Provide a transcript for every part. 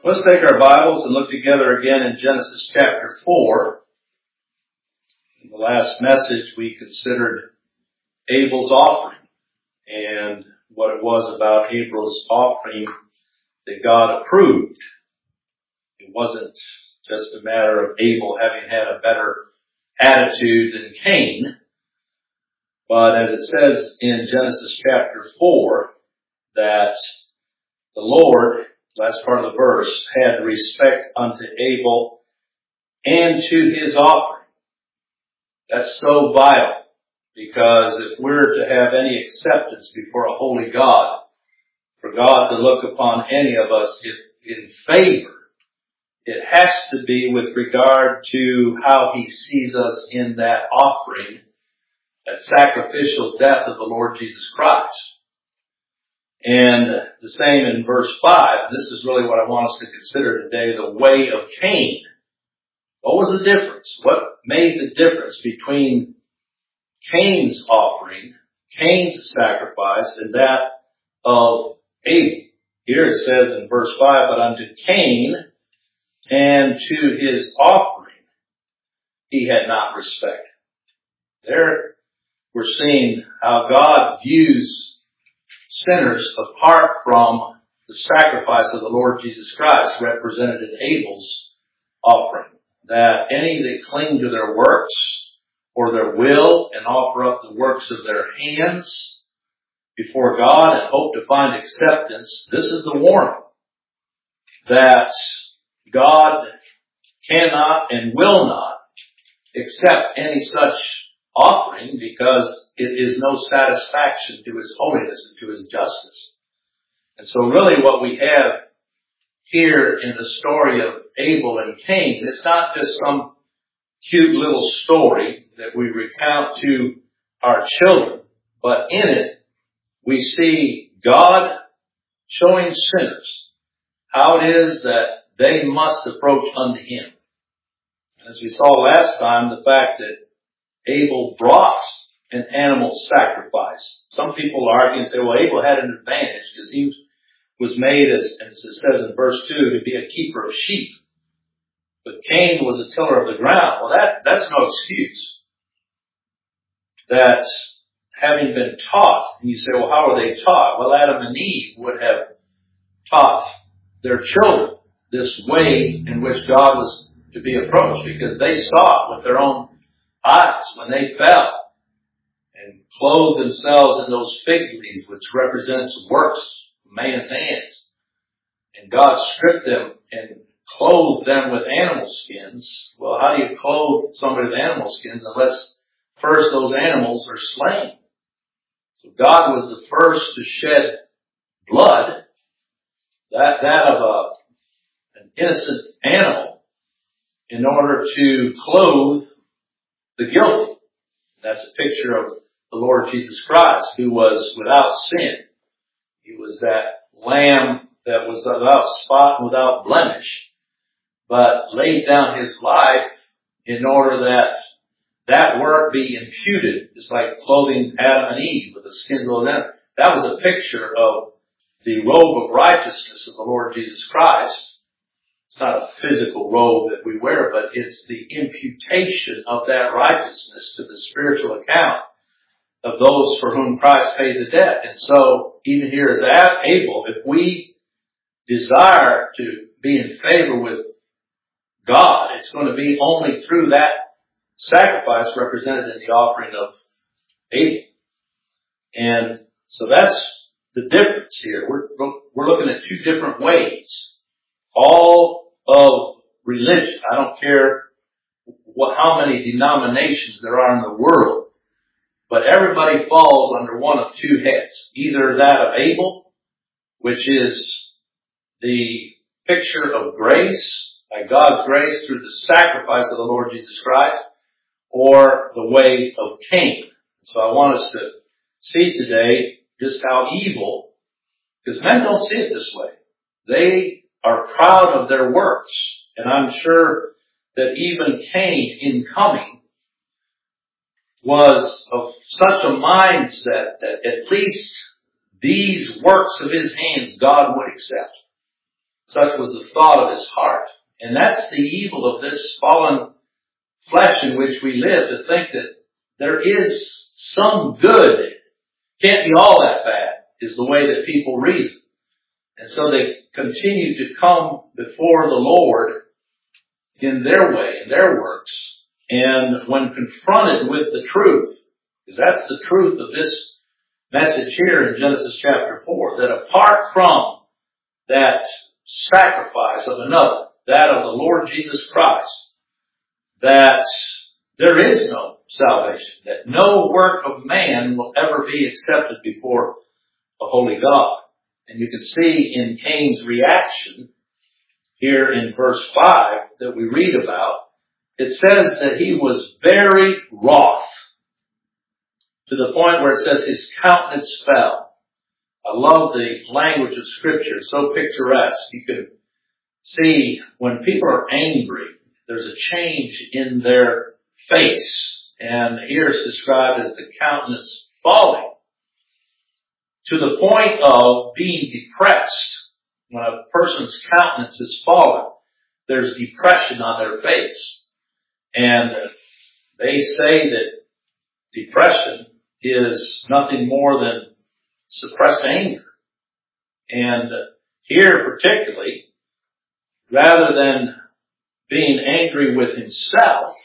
Let's take our Bibles and look together again in Genesis chapter 4. In the last message, we considered Abel's offering and what it was about Abel's offering that God approved. It wasn't just a matter of Abel having had a better attitude than Cain, but as it says in Genesis chapter 4, that the Lord, last part of the verse, had respect unto Abel and to his offering. That's so vital, because if we're to have any acceptance before a holy God, for God to look upon any of us in favor, it has to be with regard to how He sees us in that offering, that sacrificial death of the Lord Jesus Christ. And the same in verse 5. This is really what I want us to consider today, the way of Cain. What was the difference? What made the difference between Cain's offering, Cain's sacrifice, and that of Abel? Here it says in verse 5, but unto Cain and to his offering he had not respect. There we're seeing how God views sinners apart from the sacrifice of the Lord Jesus Christ represented in Abel's offering. That any that cling to their works or their will and offer up the works of their hands before God and hope to find acceptance, this is the warning that God cannot and will not accept any such offering, because it is no satisfaction to His holiness and to His justice. And so really what we have here in the story of Abel and Cain, it's not just some cute little story that we recount to our children, but in it we see God showing sinners how it is that they must approach unto Him. As we saw last time, the fact that Abel brought an animal sacrifice. Some people argue and say, well, Abel had an advantage because he was made, as it says in verse 2, to be a keeper of sheep. But Cain was a tiller of the ground. Well, that's no excuse. That having been taught, and you say, well, how were they taught? Well, Adam and Eve would have taught their children this way in which God was to be approached, because they saw it with their own eyes when they fell and clothed themselves in those fig leaves, which represents works of man's hands. And God stripped them and clothed them with animal skins. Well, how do you clothe somebody with animal skins unless first those animals are slain? So God was the first to shed blood, that of an innocent animal, in order to clothe the guilty. That's a picture of the Lord Jesus Christ, who was without sin. He was that lamb that was without spot and without blemish, but laid down His life in order that work be imputed, just like clothing Adam and Eve with the skins of those animals. That was a picture of the robe of righteousness of the Lord Jesus Christ. It's not a physical robe that we wear, but it's the imputation of that righteousness to the spiritual account of those for whom Christ paid the debt. And so, even here as Abel, if we desire to be in favor with God, it's going to be only through that sacrifice represented in the offering of Abel. And so that's the difference here. We're looking at two different ways. All of religion, I don't care how many denominations there are in the world, but everybody falls under one of two heads. Either that of Abel, which is the picture of grace, by God's grace through the sacrifice of the Lord Jesus Christ, or the way of Cain. So I want us to see today just how evil, because men don't see it this way. They are proud of their works. And I'm sure that even Cain, in coming, was of such a mindset that at least these works of his hands God would accept. Such was the thought of his heart. And that's the evil of this fallen flesh in which we live, to think that there is some good. Can't be all that bad, is the way that people reason. And so they continue to come before the Lord in their way, in their works. And when confronted with the truth, because that's the truth of this message here in Genesis chapter 4, that apart from that sacrifice of another, that of the Lord Jesus Christ, that there is no salvation, that no work of man will ever be accepted before a holy God. And you can see in Cain's reaction here in verse 5 that we read about, it says that he was very wroth, to the point where it says his countenance fell. I love the language of Scripture, so picturesque. You can see when people are angry, there's a change in their face. And here it's described as the countenance falling, to the point of being depressed. When a person's countenance is fallen, there's depression on their face. And they say that depression is nothing more than suppressed anger. And here particularly, rather than being angry with himself,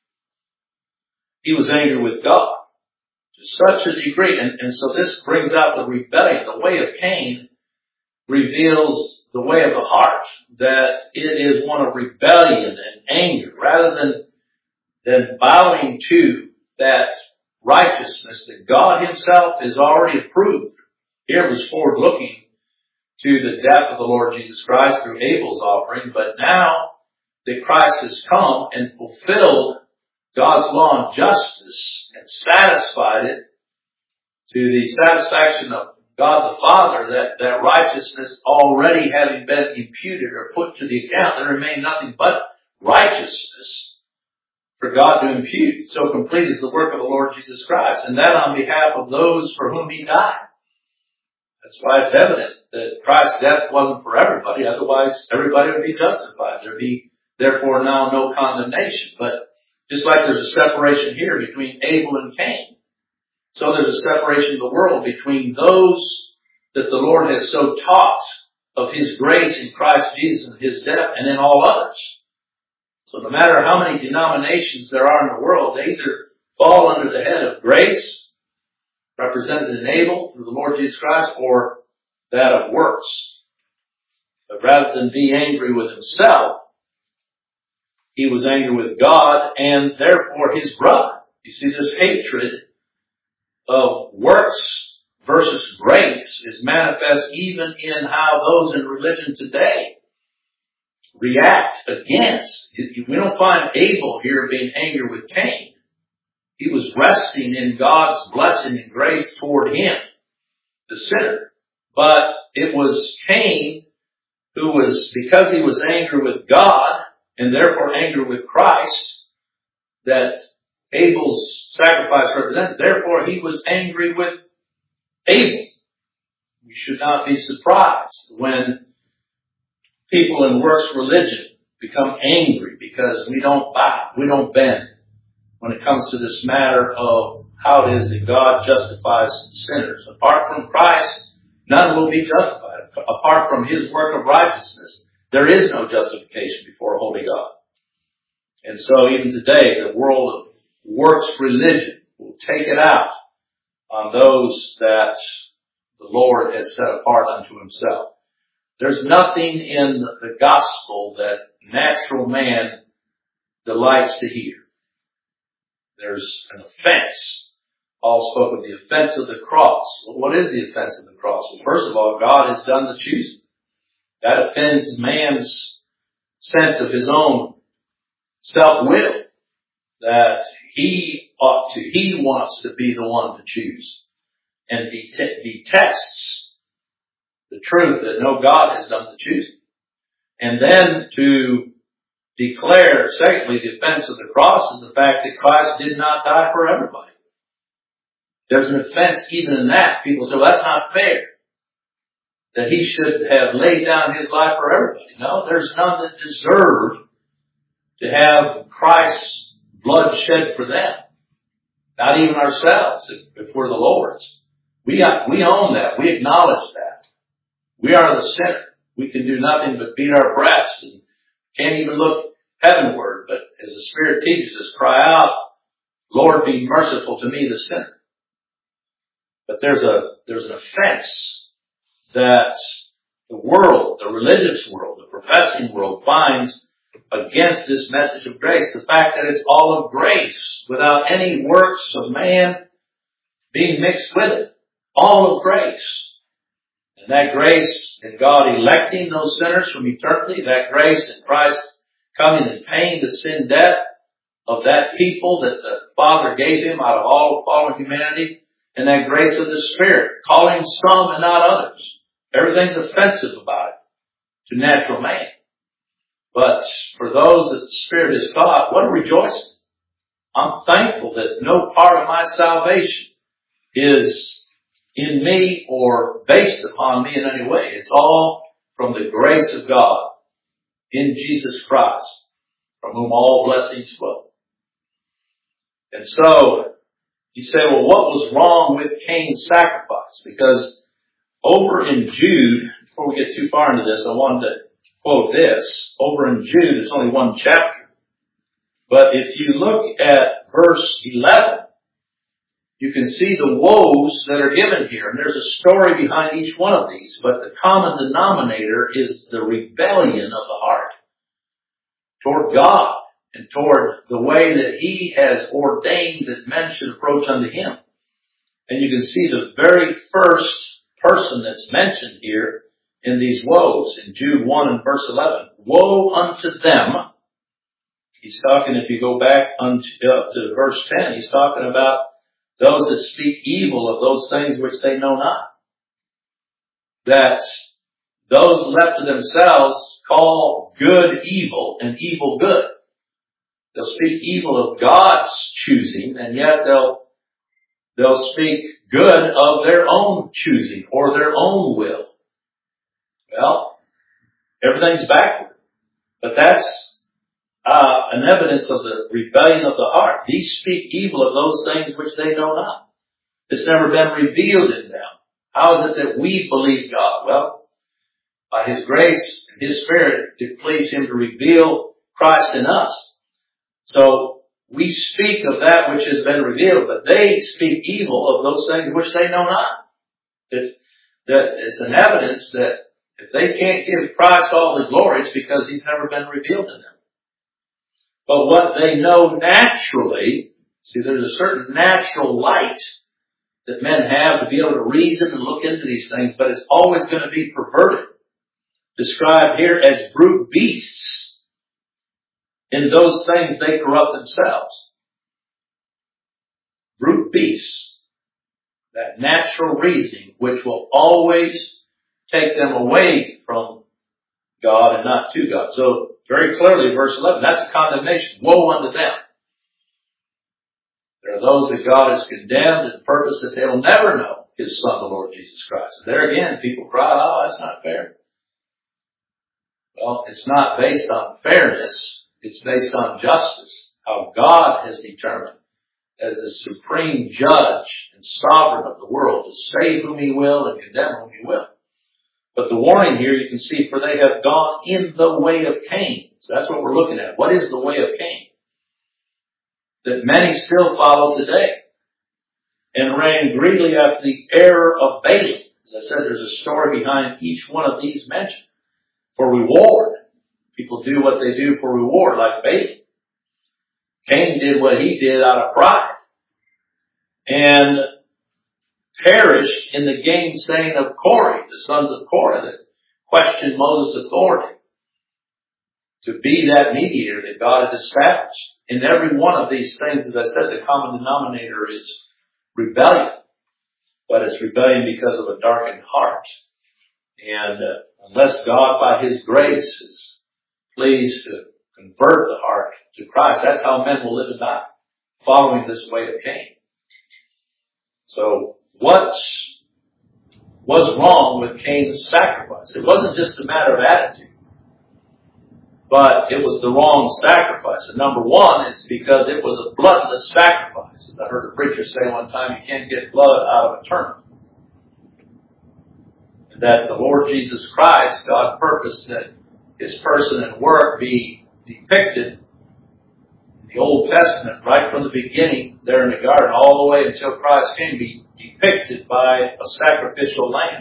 he was angry with God to such a degree. And so this brings out the rebellion. The way of Cain reveals the way of the heart, that it is one of rebellion and anger, rather than bowing to that righteousness that God himself has already approved. Here it was forward looking to the death of the Lord Jesus Christ through Abel's offering, but now that Christ has come and fulfilled God's law and justice and satisfied it to the satisfaction of God the Father, that righteousness already having been imputed or put to the account, there remained nothing but righteousness for God to impute. So complete is the work of the Lord Jesus Christ, and that on behalf of those for whom he died. That's why it's evident that Christ's death wasn't for everybody, otherwise everybody would be justified. There'd be therefore now no condemnation. But just like there's a separation here between Abel and Cain, so there's a separation in the world between those that the Lord has so taught of his grace in Christ Jesus and his death, and in all others. So no matter how many denominations there are in the world, they either fall under the head of grace, represented in Abel through the Lord Jesus Christ, or that of works. But rather than be angry with himself, he was angry with God and therefore his brother. You see, this hatred of works versus grace is manifest even in how those in religion today react against. We don't find Abel here being angry with Cain. He was resting in God's blessing and grace toward him, the sinner. But it was Cain who was, because he was angry with God and therefore angry with Christ, that Abel's sacrifice represented. Therefore, he was angry with Abel. We should not be surprised when people in works religion become angry because we don't bow, we don't bend when it comes to this matter of how it is that God justifies sinners. Apart from Christ, none will be justified. Apart from his work of righteousness, there is no justification before a holy God. And so even today, the world of works religion will take it out on those that the Lord has set apart unto himself. There's nothing in the gospel that natural man delights to hear. There's an offense. Paul spoke of the offense of the cross. Well, what is the offense of the cross? Well, first of all, God has done the choosing. That offends man's sense of his own self-will, that he wants to be the one to choose, and detests the truth that no, God has done the choosing. And then to declare, secondly, the offense of the cross is the fact that Christ did not die for everybody. There's an offense even in that. People say, well, that's not fair. that he should have laid down his life for everybody. No, there's none that deserve to have Christ's blood shed for them. Not even ourselves, if we're the Lord's. We own that. We acknowledge that. We are the sinner. We can do nothing but beat our breasts and can't even look heavenward. But as the Spirit teaches us, cry out, Lord, be merciful to me, the sinner. But there's an offense that the world, the religious world, the professing world finds against this message of grace. The fact that it's all of grace without any works of man being mixed with it. All of grace. And that grace in God electing those sinners from eternity, that grace in Christ coming and paying the sin debt of that people that the Father gave him out of all fallen humanity, and that grace of the Spirit, calling some and not others. Everything's offensive about it to natural man. But for those that the Spirit has taught, what a rejoicing. I'm thankful that no part of my salvation is in me or based upon me in any way. It's all from the grace of God in Jesus Christ, from whom all blessings flow. And so, you say, well, what was wrong with Cain's sacrifice? Because over in Jude, before we get too far into this, I wanted to quote this. Over in Jude, it's only one chapter. But if you look at verse 11, you can see the woes that are given here. And there's a story behind each one of these. But the common denominator is the rebellion of the heart toward God and toward the way that He has ordained that men should approach unto Him. And you can see the very first person that's mentioned here in these woes in Jude 1 and verse 11. Woe unto them. He's talking, if you go back to verse 10, he's talking about those that speak evil of those things which they know not. That those left to themselves call good evil and evil good. They'll speak evil of God's choosing, and yet they'll speak good of their own choosing or their own will. Well, everything's backward. But that's an evidence of the rebellion of the heart. These speak evil of those things which they know not. It's never been revealed in them. How is it that we believe God? Well, by His grace and His Spirit, it pleased Him to reveal Christ in us. So we speak of that which has been revealed, but they speak evil of those things which they know not. It's an evidence that if they can't give Christ all the glory, it's because He's never been revealed in them. But what they know naturally, see, there's a certain natural light that men have to be able to reason and look into these things, but it's always going to be perverted. Described here as brute beasts. In those things they corrupt themselves. Brute beasts. That natural reasoning which will always take them away from God and not to God. So, very clearly, verse 11, that's a condemnation. Woe unto them. There are those that God has condemned and purposed that they will never know His Son, the Lord Jesus Christ. And there again, people cry, oh, that's not fair. Well, it's not based on fairness. It's based on justice. How God has determined as the supreme judge and sovereign of the world to save whom He will and condemn whom He will. But the warning here you can see, for they have gone in the way of Cain. So that's what we're looking at. What is the way of Cain? That many still follow today. And ran greedily after the error of Balaam. As I said, there's a story behind each one of these mentioned. For reward. People do what they do for reward, like Balaam. Cain did what he did out of pride. And perished in the gainsaying of Korah, the sons of Korah, that questioned Moses' authority to be that mediator that God had established. In every one of these things, as I said, the common denominator is rebellion. But it's rebellion because of a darkened heart. And unless God, by His grace, is pleased to convert the heart to Christ, that's how men will live and die, following this way of Cain. So, what was wrong with Cain's sacrifice. It wasn't just a matter of attitude, but it was the wrong sacrifice. And number one is because it was a bloodless sacrifice. As I heard a preacher say one time, you can't get blood out of a turnip. And that the Lord Jesus Christ, God purposed that His person and work be depicted in the Old Testament right from the beginning there in the garden all the way until Christ came, be depicted by a sacrificial lamb.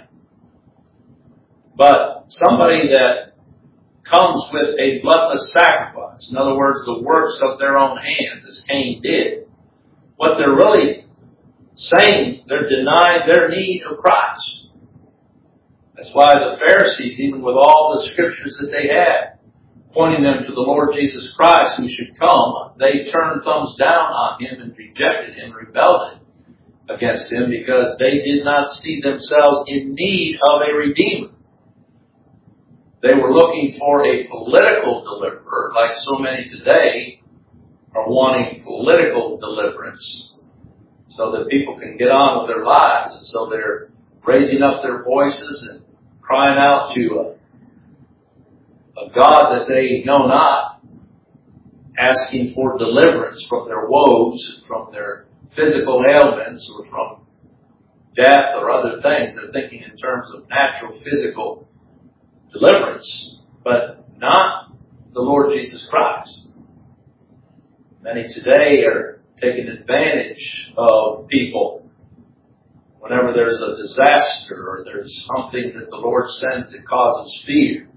But somebody that comes with a bloodless sacrifice, in other words, the works of their own hands, as Cain did, what they're really saying, they're denying their need of Christ. That's why the Pharisees, even with all the scriptures that they had, pointing them to the Lord Jesus Christ who should come, they turned thumbs down on Him and rejected Him, rebelled against Him, because they did not see themselves in need of a Redeemer. They were looking for a political deliverer, like so many today are wanting political deliverance so that people can get on with their lives. And so they're raising up their voices and crying out to a God that they know not, asking for deliverance from their woes, from their physical ailments, or from death or other things. They're thinking in terms of natural, physical deliverance, but not the Lord Jesus Christ. Many today are taking advantage of people whenever there's a disaster or there's something that the Lord sends that causes fear,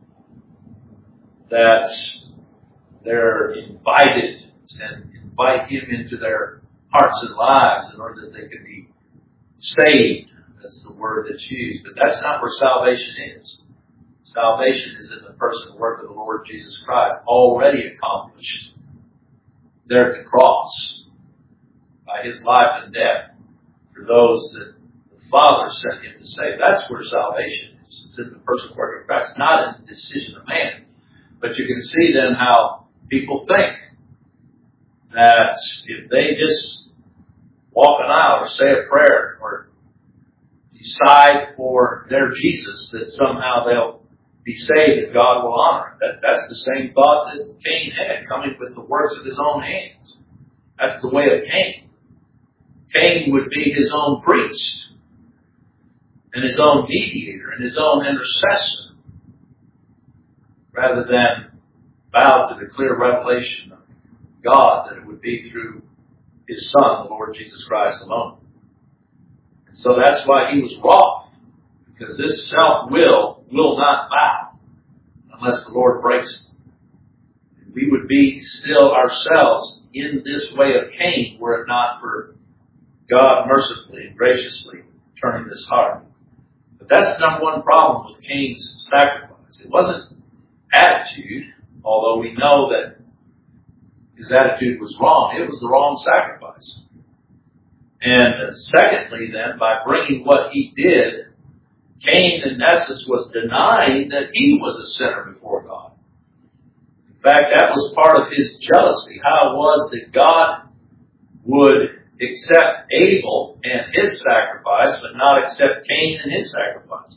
that they're invited and invite Him into their hearts and lives in order that they can be saved. That's the word that's used. But that's not where salvation is. Salvation is in the person and work of the Lord Jesus Christ, already accomplished there at the cross by His life and death for those that the Father sent Him to save. That's where salvation is. It's in the person and work of Christ, not in the decision of man. But you can see then how people think that if they just walk an aisle or say a prayer or decide for their Jesus, that somehow they'll be saved and God will honor it. That's the same thought that Cain had, coming with the works of his own hands. That's the way of Cain. Cain would be his own priest and his own mediator and his own intercessor, rather than bow to the clear revelation of God that it would be through His Son, the Lord Jesus Christ alone. And so that's why He was wroth, because this self-will will not bow unless the Lord breaks it. And we would be still ourselves in this way of Cain were it not for God mercifully and graciously turning His heart. But that's the number one problem with Cain's sacrifice. It wasn't attitude, although we know that his attitude was wrong. It was the wrong sacrifice. And secondly then, by bringing what he did, Cain in essence was denying that he was a sinner before God. In fact, that was part of his jealousy, how it was that God would accept Abel and his sacrifice, but not accept Cain and his sacrifice.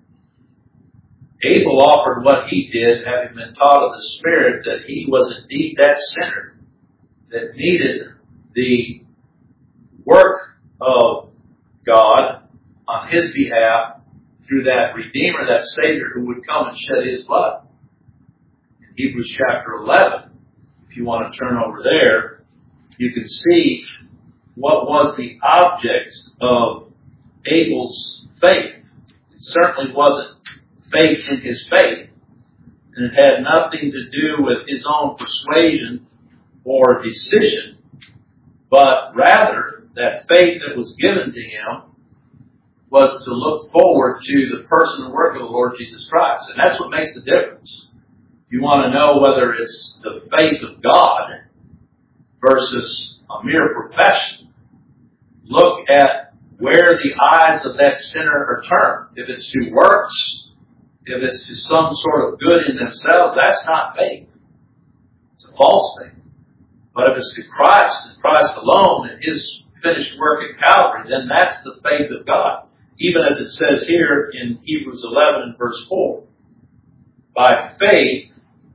Abel offered what he did, having been taught of the Spirit that he was indeed that sinner that needed the work of God on his behalf through that Redeemer, that Savior who would come and shed His blood. In Hebrews chapter 11, if you want to turn over there, you can see what was the object of Abel's faith. It certainly wasn't faith in his faith, and it had nothing to do with his own persuasion or decision, but rather that faith that was given to him was to look forward to the person and work of the Lord Jesus Christ. And that's what makes the difference. If you want to know whether it's the faith of God versus a mere profession, look at where the eyes of that sinner are turned. If it's to works, if it's to some sort of good in themselves, that's not faith. It's a false faith. But if it's to Christ and Christ alone and His finished work at Calvary, then that's the faith of God. even as it says here in Hebrews 11 and verse 4. By faith,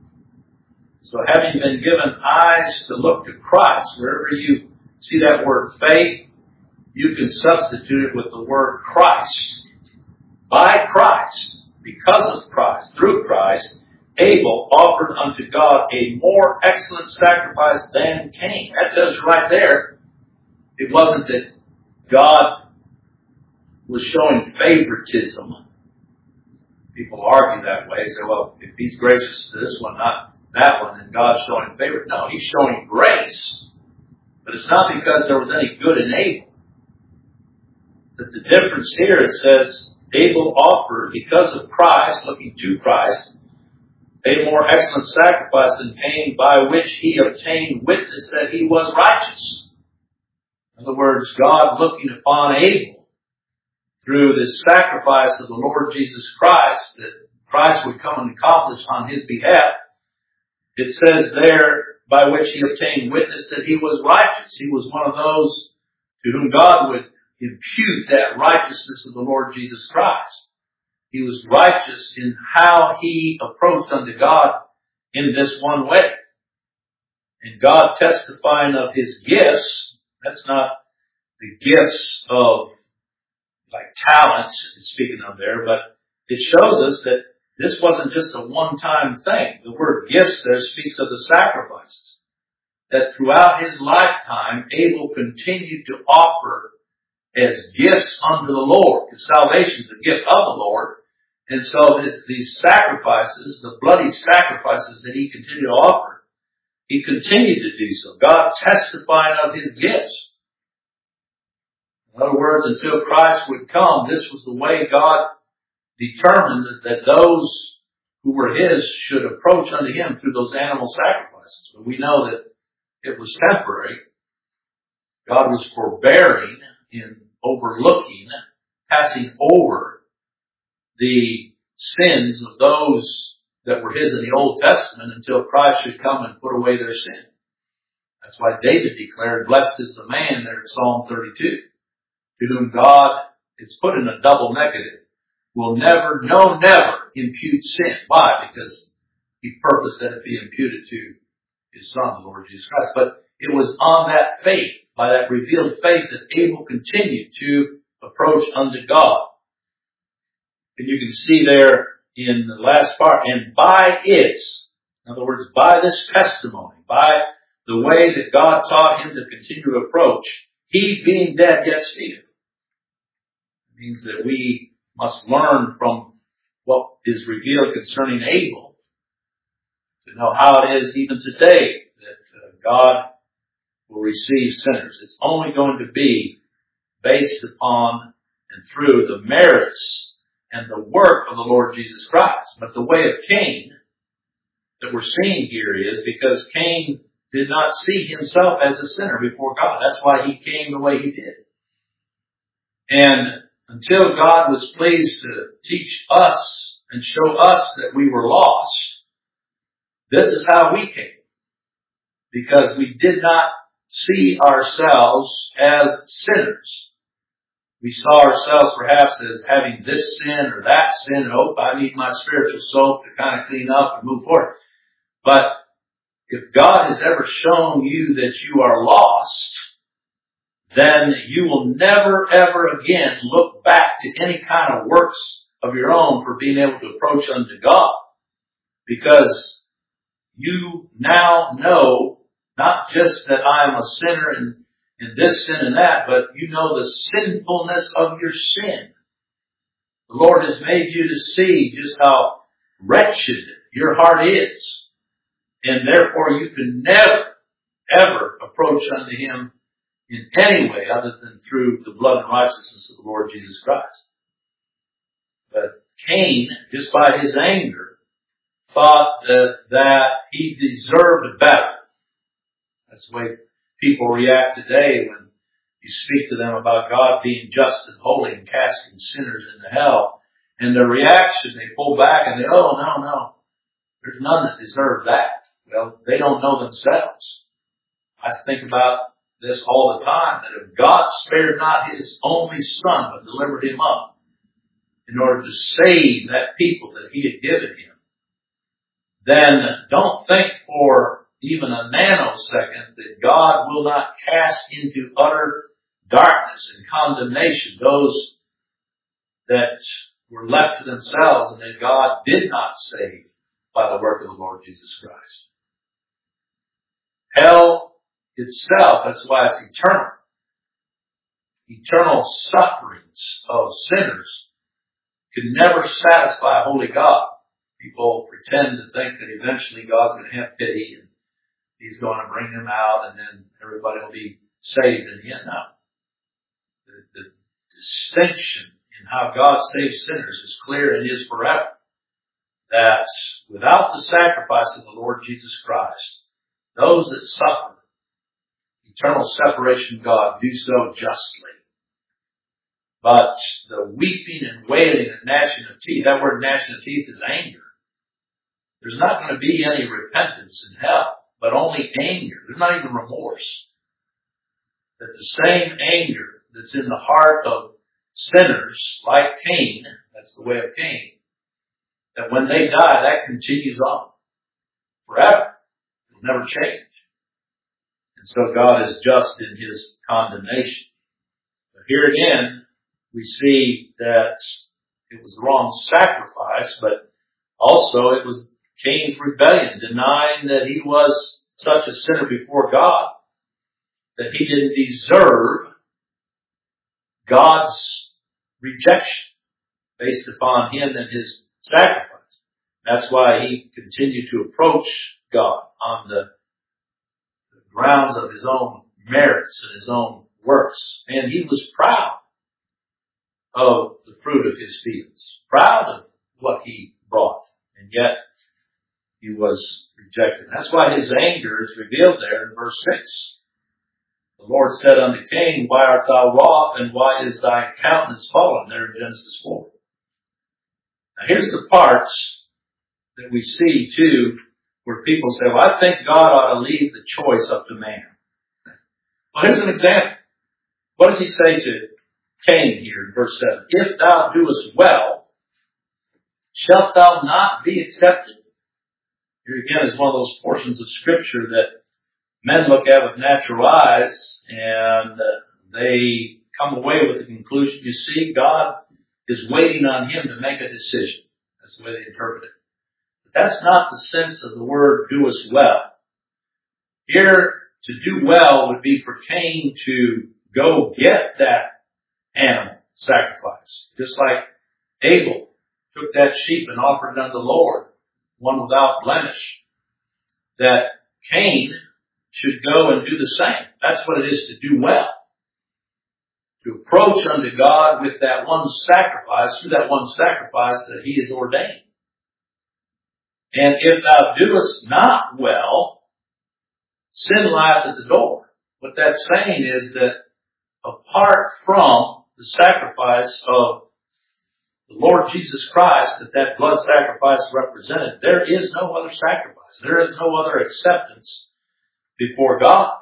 so having been given eyes to look to Christ, wherever you see that word faith, you can substitute it with the word Christ. By Christ, because of Christ, through Christ, Abel offered unto God a more excellent sacrifice than Cain. That tells you right there, it wasn't that God was showing favoritism. People argue that way. Say, well, if he's gracious to this one, not that one, then God's showing favor. No, he's showing grace. But it's not because there was any good in Abel. But the difference here, it says, Abel offered, because of Christ, looking to Christ, a more excellent sacrifice than Cain, by which he obtained witness that he was righteous. In other words, God looking upon Abel through this sacrifice of the Lord Jesus Christ, that Christ would come and accomplish on his behalf. It says there, by which he obtained witness that he was righteous. He was one of those to whom God would impute that righteousness of the Lord Jesus Christ. He was righteous in how he approached unto God in this one way. And God testifying of his gifts, that's not the gifts of like talents, speaking of there, but it shows us that this wasn't just a one-time thing. The word gifts there speaks of the sacrifices. That throughout his lifetime, Abel continued to offer as gifts unto the Lord. Because salvation is a gift of the Lord. And so these sacrifices, the bloody sacrifices that he continued to offer, he continued to do so. God testifying of his gifts. In other words, until Christ would come, this was the way God determined that those who were his should approach unto him through those animal sacrifices. But we know that it was temporary. God was forbearing in overlooking, passing over the sins of those that were his in the Old Testament until Christ should come and put away their sin. That's why David declared, blessed is the man there in Psalm 32, to whom God, it's put in a double negative, will never, no, never impute sin. Why? Because he purposed that it be imputed to his Son, the Lord Jesus Christ. But it was on that faith, by that revealed faith, that Abel continued to approach unto God. And you can see there in the last part, and by its, in other words, by this testimony, by the way that God taught him to continue to approach, he being dead yet speaketh. It means that we must learn from what is revealed concerning Abel to know how it is even today that God will receive sinners. It's only going to be based upon and through the merits and the work of the Lord Jesus Christ. But the way of Cain that we're seeing here is because Cain did not see himself as a sinner before God. That's why he came the way he did. And until God was pleased to teach us and show us that we were lost, this is how we came. Because we did not see ourselves as sinners. We saw ourselves perhaps as having this sin or that sin. And, oh, I need my spiritual soap to kind of clean up and move forward. But if God has ever shown you that you are lost, then you will never, ever again look back to any kind of works of your own for being able to approach unto God. Because you now know not just that I am a sinner in this sin and that, but you know the sinfulness of your sin. The Lord has made you to see just how wretched your heart is. And therefore you can never, ever approach unto him in any way other than through the blood and righteousness of the Lord Jesus Christ. But Cain, just by his anger, thought that he deserved better. That's the way people react today when you speak to them about God being just and holy and casting sinners into hell. And their reaction, they pull back and they, oh, no, there's none that deserve that. Well, they don't know themselves. I think about this all the time, that if God spared not his only Son, but delivered him up, in order to save that people that he had given him, then don't think for even a nanosecond that God will not cast into utter darkness and condemnation those that were left to themselves and that God did not save by the work of the Lord Jesus Christ. Hell itself, that's why it's eternal. Eternal sufferings of sinners could never satisfy a holy God. People pretend to think that eventually God's going to have pity and he's going to bring them out and then everybody will be saved in the end. No. The distinction in how God saves sinners is clear and is forever. That without the sacrifice of the Lord Jesus Christ, those that suffer eternal separation from God do so justly. But the weeping and wailing and gnashing of teeth, that word gnashing of teeth is anger. There's not going to be any repentance in hell, but only anger. There's not even remorse. That the same anger that's in the heart of sinners like Cain, that's the way of Cain, that when they die, that continues on forever. It'll never change. And so God is just in his condemnation. But here again, we see that it was the wrong sacrifice, but also it was Cain's rebellion, denying that he was such a sinner before God, that he didn't deserve God's rejection based upon him and his sacrifice. That's why he continued to approach God on the grounds of his own merits and his own works. And he was proud of the fruit of his fields, proud of what he brought, and yet he was rejected. That's why his anger is revealed there in verse 6. The Lord said unto Cain, why art thou wroth, and why is thy countenance fallen? There in Genesis 4. Now here's the parts that we see too, where people say, well, I think God ought to leave the choice up to man. Well, here's an example. What does he say to Cain here in verse 7? If thou doest well, shalt thou not be accepted? Here again is one of those portions of Scripture that men look at with natural eyes and they come away with the conclusion, you see, God is waiting on him to make a decision. That's the way they interpret it. But that's not the sense of the word doest well. Here, to do well would be for Cain to go get that animal sacrifice. Just like Abel took that sheep and offered it unto the Lord, one without blemish. That Cain should go and do the same. That's what it is to do well. To approach unto God with that one sacrifice, through that one sacrifice that he has ordained. And if thou doest not well, sin lieth at the door. What that's saying is that apart from the sacrifice of the Lord Jesus Christ, that blood sacrifice represented, there is no other sacrifice. There is no other acceptance before God.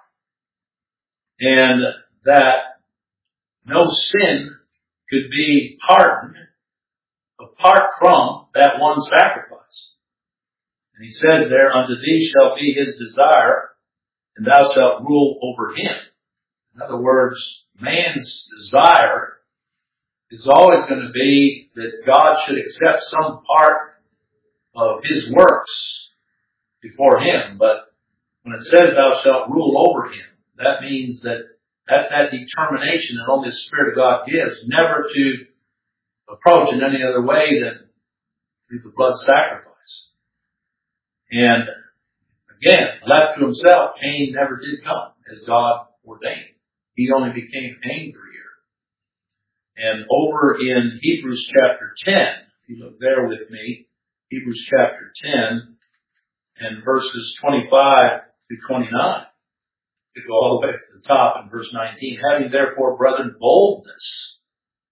And that no sin could be pardoned apart from that one sacrifice. And he says there, unto thee shall be his desire, and thou shalt rule over him. In other words, man's desire is always going to be that God should accept some part of his works before him. But when it says thou shalt rule over him, that means that that's that determination that only the Spirit of God gives, never to approach in any other way than through the blood sacrifice. And again, left to himself, Cain never did come as God ordained. He only became angrier. And over in Hebrews chapter 10, if you look there with me, Hebrews chapter 10 and verses 25 to 29. To go all the way to the top in verse 19. Having therefore, brethren, boldness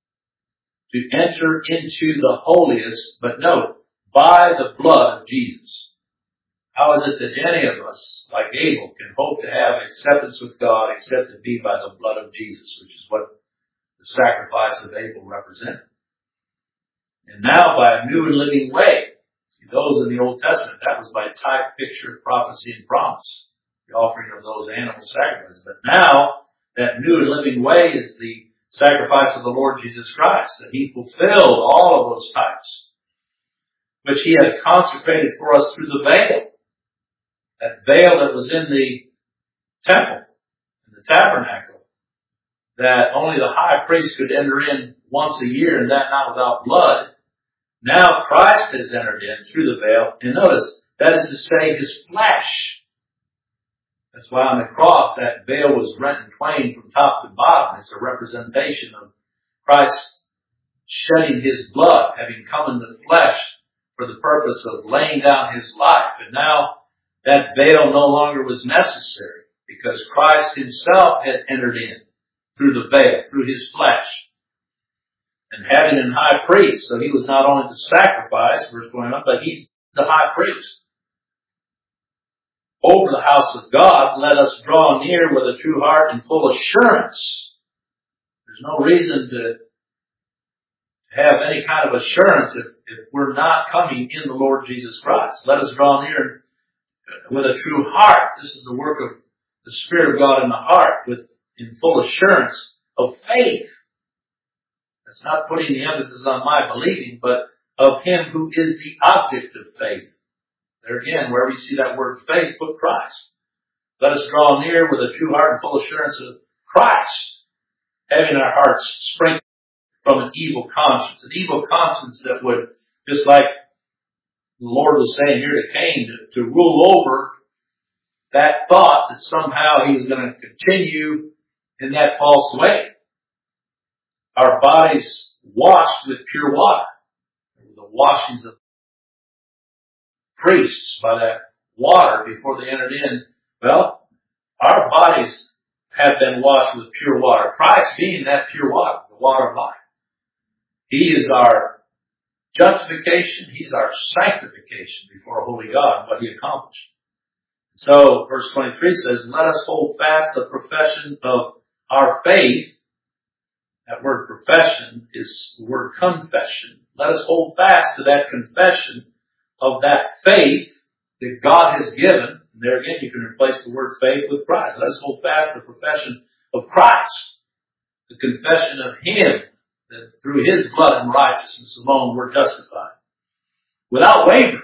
to enter into the holiest, but note, by the blood of Jesus. How is it that any of us, like Abel, can hope to have acceptance with God except it be by the blood of Jesus, which is what the sacrifice of Abel represented? And now by a new and living way. See, those in the Old Testament, that was by type, picture, prophecy, and promise. The offering of those animal sacrifices. But now, that new and living way is the sacrifice of the Lord Jesus Christ. That He fulfilled all of those types, which He had consecrated for us through the veil. That veil that was in the temple, in the tabernacle, that only the high priest could enter in once a year, and that not without blood. Now Christ has entered in through the veil, and notice, that is to say, His flesh. That's why on the cross that veil was rent in twain from top to bottom. It's a representation of Christ shedding His blood, having come in the flesh for the purpose of laying down His life. And now that veil no longer was necessary because Christ Himself had entered in through the veil, through His flesh. And having an high priest, so He was not only the sacrifice, verse 21, but He's the high priest. Over the house of God, let us draw near with a true heart and full assurance. There's no reason to have any kind of assurance if we're not coming in the Lord Jesus Christ. Let us draw near with a true heart. This is the work of the Spirit of God in the heart, in full assurance of faith. That's not putting the emphasis on my believing, but of Him who is the object of faith. There again, wherever you see that word faith, put Christ. Let us draw near with a true heart and full assurance of Christ, having our hearts sprinkled from an evil conscience. An evil conscience that would, just like the Lord was saying here to Cain, to rule over that thought that somehow he was going to continue in that false way. Our bodies washed with pure water. The washings of priests by that water before they entered in. Well, our bodies have been washed with pure water. Christ being that pure water, the water of life. He is our justification. He's our sanctification before a holy God, what He accomplished. So, verse 23 says, let us hold fast the profession of our faith. That word profession is the word confession. Let us hold fast to that confession of that faith that God has given. And there again, you can replace the word faith with Christ. Let us hold fast the profession of Christ. The confession of Him, that through His blood and righteousness alone we're justified. Without wavering.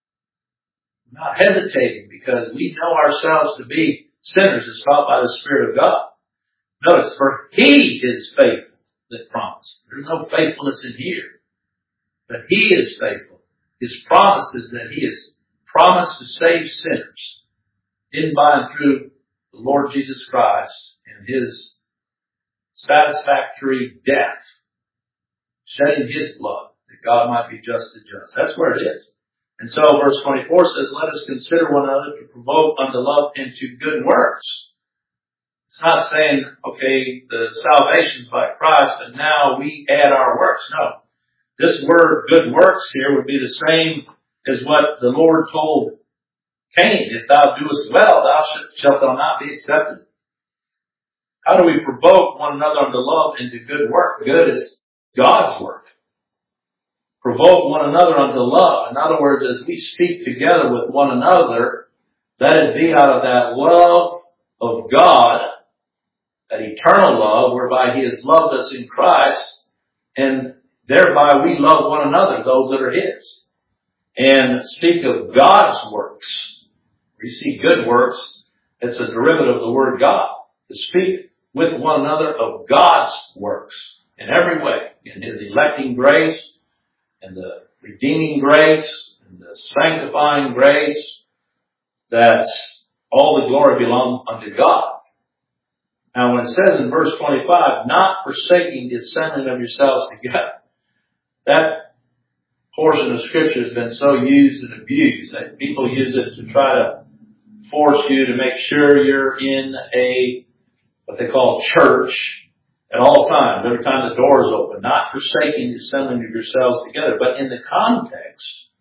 Not hesitating, because we know ourselves to be sinners as taught by the Spirit of God. Notice, for He is faithful that promised. There's no faithfulness in here. But He is faithful. His promise is that He has promised to save sinners in, by, and through the Lord Jesus Christ and His satisfactory death, shedding His blood, that God might be just to just. That's where it is. And so verse 24 says, let us consider one another to provoke unto love and to good works. It's not saying, okay, the salvation's by Christ, but now we add our works. No. This word good works here would be the same as what the Lord told Cain. If thou doest well, shalt thou not be accepted. How do we provoke one another unto love and to good work? Good is God's work. Provoke one another unto love. In other words, as we speak together with one another, let it be out of that love of God, that eternal love whereby He has loved us in Christ, and thereby we love one another, those that are His. And speak of God's works. Where you see good works, it's a derivative of the word God. To speak with one another of God's works in every way. In His electing grace, and the redeeming grace, and the sanctifying grace, that all the glory belongs unto God. Now when it says in verse 25, not forsaking the assembling of yourselves together, that portion of Scripture has been so used and abused that people use it to try to force you to make sure you're in what they call church at all times, every time the door is open, not forsaking the assembling of yourselves together. But in the context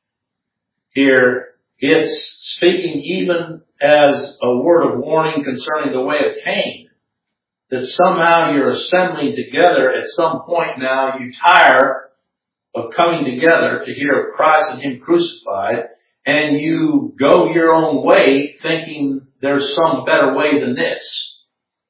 here, it's speaking even as a word of warning concerning the way of Cain, that somehow you're assembling together. At some point now, you tire of coming together to hear of Christ and Him crucified, and you go your own way thinking there's some better way than this.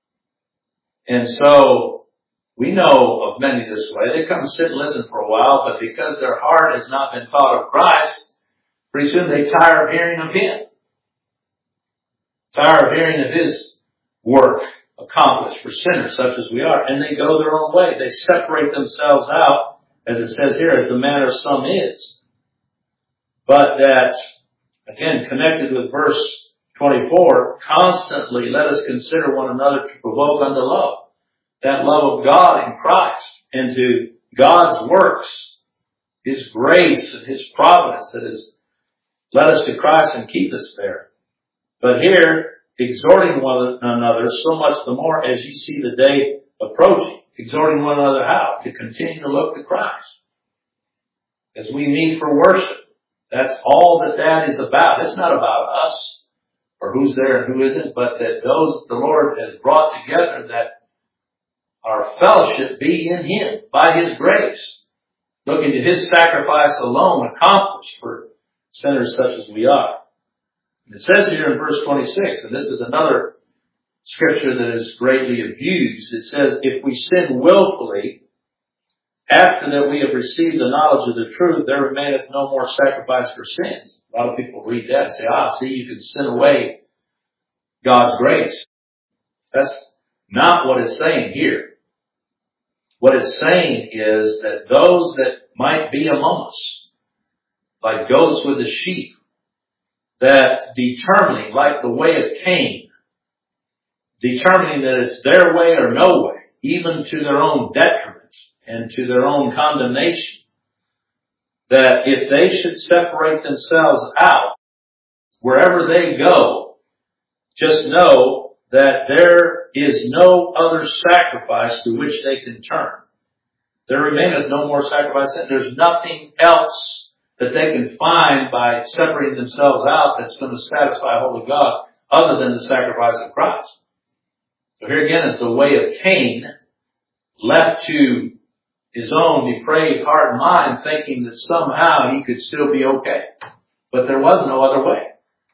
And so we know of many this way. They come and sit and listen for a while, but because their heart has not been taught of Christ, pretty soon they tire of hearing of Him. Tire of hearing of His work accomplished for sinners such as we are. And they go their own way. They separate themselves out, as it says here, as the manner of some is. But that, again, connected with verse 24, constantly let us consider one another to provoke unto love. That love of God in Christ, and to God's works, His grace and His providence that has led us to Christ and keep us there. But here, exhorting one another so much the more as you see the day approaching. Exhorting one another how? To continue to look to Christ. As we meet for worship. That's all that is about. It's not about us or who's there and who isn't, but that those the Lord has brought together, that our fellowship be in Him by His grace. Looking to His sacrifice alone accomplished for sinners such as we are. It says here in verse 26, and this is another scripture that is greatly abused. It says, if we sin willfully, after that we have received the knowledge of the truth, there remaineth no more sacrifice for sins. A lot of people read that and say, see, you can sin away God's grace. That's not what it's saying here. What it's saying is that those that might be among us, like goats with the sheep, that determining, like the way of Cain, determining that it's their way or no way, even to their own detriment and to their own condemnation, that if they should separate themselves out, wherever they go, just know that there is no other sacrifice to which they can turn. There remaineth no more sacrifice. There's nothing else that they can find by separating themselves out that's going to satisfy holy God other than the sacrifice of Christ. So here again is the way of Cain, left to his own depraved heart and mind, thinking that somehow he could still be okay. But there was no other way.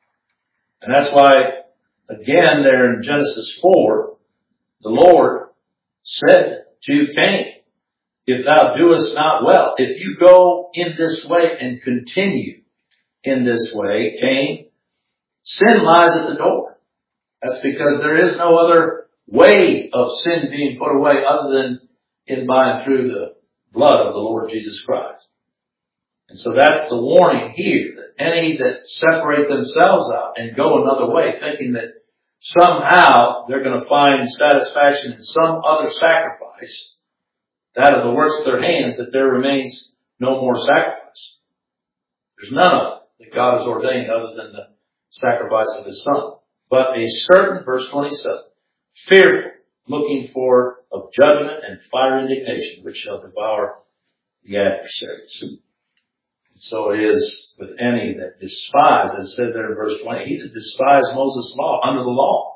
And that's why, again, there in Genesis 4, the Lord said to Cain, if thou doest not well, if you go in this way and continue in this way, Cain, sin lies at the door. That's because there is no other way of sin being put away other than in by and through the blood of the Lord Jesus Christ. And so that's the warning here, that any that separate themselves out and go another way, thinking that somehow they're going to find satisfaction in some other sacrifice, that of the works of their hands, that there remains no more sacrifice. There's none of it that God has ordained other than the sacrifice of His Son. But a certain, verse 27, fearful, looking for of judgment and fire indignation, which shall devour the adversaries. And so it is with any that despise, as it says there in verse 20, he that despised Moses' law, under the law,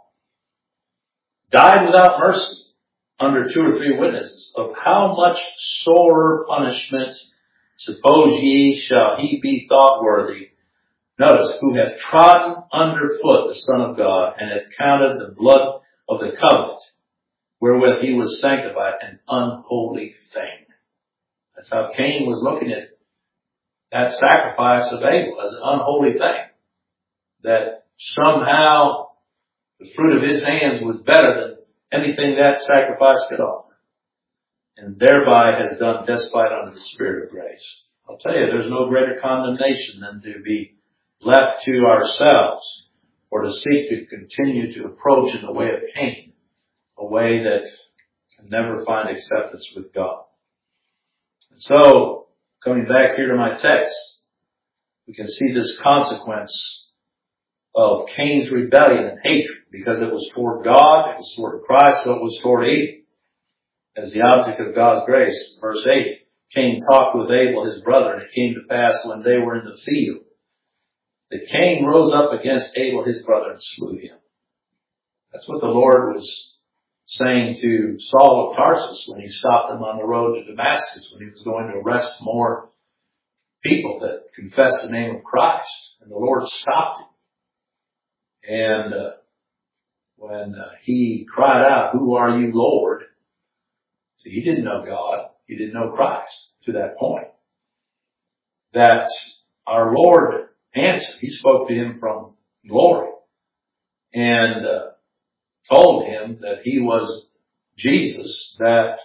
died without mercy, under 2 or 3 witnesses, of how much sorer punishment, suppose ye, shall he be thought worthy? Notice, who hath trodden under foot the Son of God, and hath counted the blood of the covenant, wherewith he was sanctified, an unholy thing. That's how Cain was looking at that sacrifice of Abel, as an unholy thing. That somehow the fruit of his hands was better than anything that sacrifice could offer, and thereby has done despite unto the Spirit of grace. I'll tell you, there's no greater condemnation than to be left to ourselves, or to seek to continue to approach in the way of Cain, a way that can never find acceptance with God. And so, coming back here to my text, we can see this consequence of Cain's rebellion and hatred, because it was toward God, it was toward Christ, so it was toward Abel, as the object of God's grace. Verse 8, Cain talked with Abel his brother, and it came to pass when they were in the field, that Cain rose up against Abel his brother and slew him. That's what the Lord was saying to Saul of Tarsus when he stopped him on the road to Damascus, when he was going to arrest more people that confessed the name of Christ. And the Lord stopped him. And when he cried out, "Who are you, Lord?" See, he didn't know God. He didn't know Christ to that point. That our Lord answered. He spoke to him from glory and told him that he was Jesus that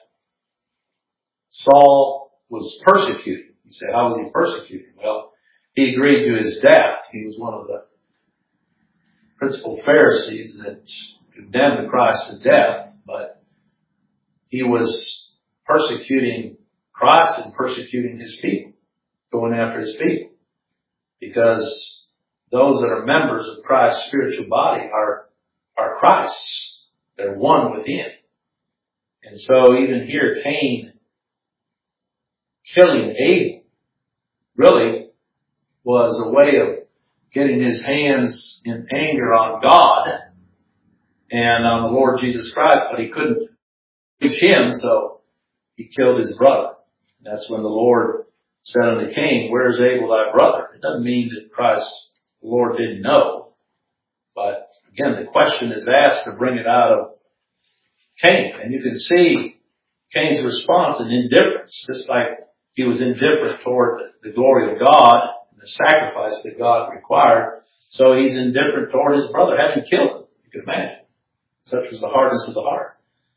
Saul was persecuting. You say, how was he persecuting? Well, he agreed to his death. He was one of the principal Pharisees that condemned Christ to death, but he was persecuting Christ and persecuting his people, going after his people, because those that are members of Christ's spiritual body are Christ's. They're one with him. And so even here, Cain killing Abel really was a way of getting his hands in anger on God and on the Lord Jesus Christ, but he couldn't reach him, so he killed his brother. And that's when the Lord said unto Cain, "Where is Abel thy brother?" It doesn't mean that Christ, the Lord, didn't know. But again, the question is asked to bring it out of Cain. And you can see Cain's response in indifference, just like he was indifferent toward the glory of God and the sacrifice that God required. So he's indifferent toward his brother, having killed him. You can imagine. Such was the hardness of the heart.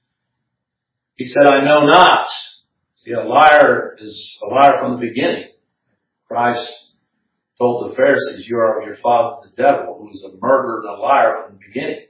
He said, "I know not." See, a liar is a liar from the beginning. Christ told the Pharisees, "You are of your father the devil, who is a murderer and a liar from the beginning."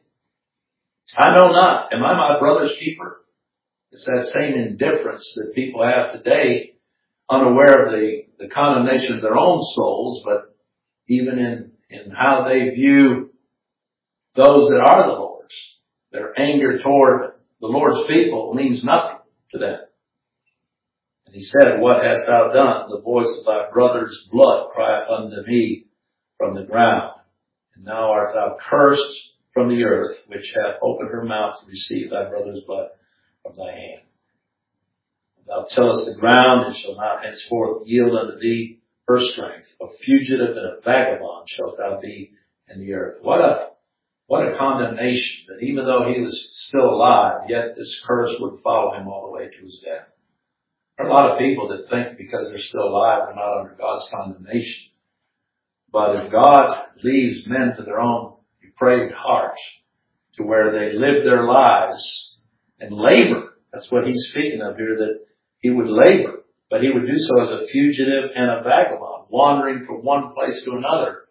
I know not. Am I my brother's keeper? It's that same indifference that people have today, unaware of the condemnation of their own souls, but even in how they view those that are the Lord's. Their anger toward the Lord's people means nothing to them. And he said, "What hast thou done? The voice of thy brother's blood crieth unto me from the ground. And now art thou cursed from the earth, which hath opened her mouth to receive thy brother's blood from thy hand. Thou tillest the ground, and shall not henceforth yield unto thee her strength. A fugitive and a vagabond shalt thou be in the earth." What a condemnation, that even though he was still alive, yet this curse would follow him all the way to his death. There are a lot of people that think because they're still alive, they're not under God's condemnation. But if God leaves men to their own depraved hearts, to where they live their lives and labor, that's what he's speaking of here, that he would labor, but he would do so as a fugitive and a vagabond, wandering from one place to another.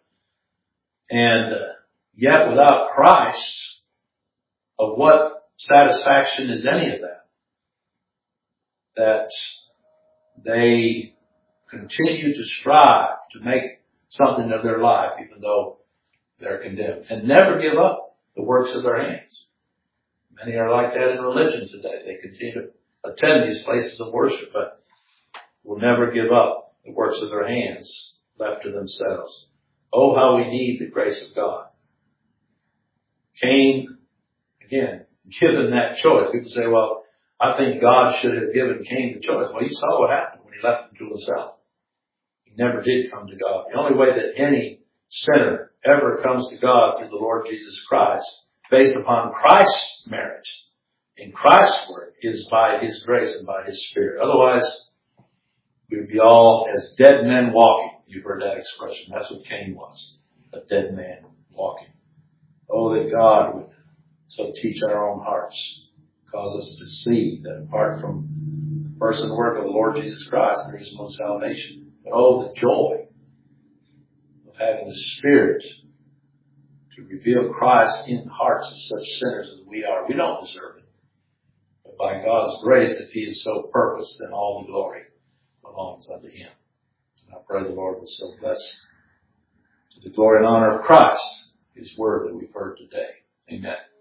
And yet without Christ, of what satisfaction is any of that? That they continue to strive to make something of their life, even though they're condemned, and never give up the works of their hands. Many are like that in religion today. They continue to attend these places of worship, but will never give up the works of their hands left to themselves. Oh, how we need the grace of God. Cain, again, given that choice. People say, well, I think God should have given Cain the choice. Well, you saw what happened when he left him to himself. He never did come to God. The only way that any sinner ever comes to God through the Lord Jesus Christ, based upon Christ's merit in Christ's work, is by his grace and by his Spirit. Otherwise, we would be all as dead men walking. You've heard that expression. That's what Cain was, a dead man walking. Oh, that God would so teach our own hearts, cause us to see that apart from the person and work of the Lord Jesus Christ, there is no salvation. But oh, the joy of having the Spirit to reveal Christ in the hearts of such sinners as we are. We don't deserve it. But by God's grace, if he is so purposed, then all the glory belongs unto him. And I pray the Lord will so bless to the glory and honor of Christ, his word that we've heard today. Amen.